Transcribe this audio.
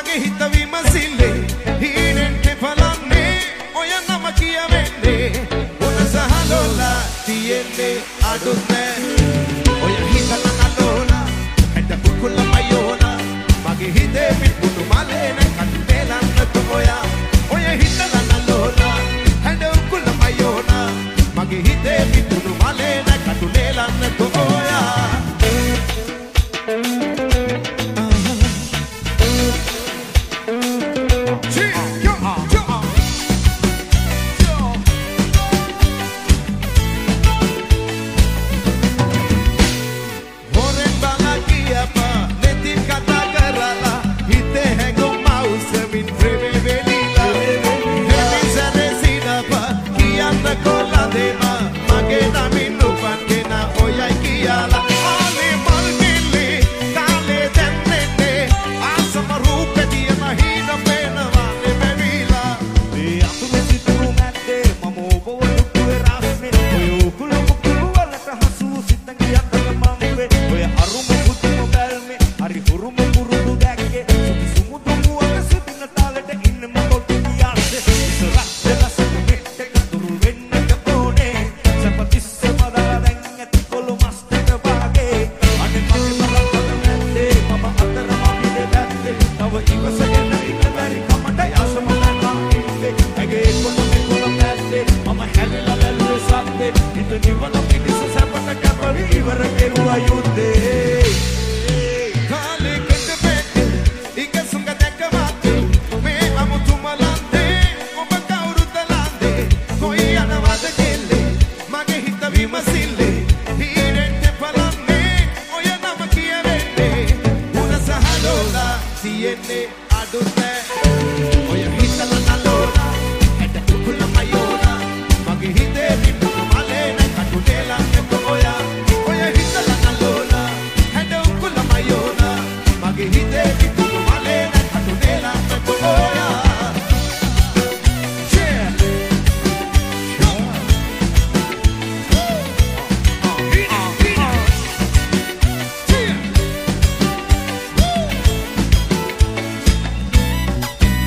මගේ හිත විමසිල්ලේ හීනෙන්ට බලන්නේ ඔය නම කියවෙන්නේ උන සහලෝලා තියෙන්නේ අඩුත් නෑ ඔය හිතන නලෝලා හැඩ කුකුල මයෝලා මගේ හිතේ පිටුණු මලේ නැ කටු දෙලන්නත් ඔයා ඔය හිතන නලෝලා හැඩ කුකුල මයෝලා මගේ හිතේ පිටුණු මලේ නැ කටු දෙලන්නත් ඔයා Even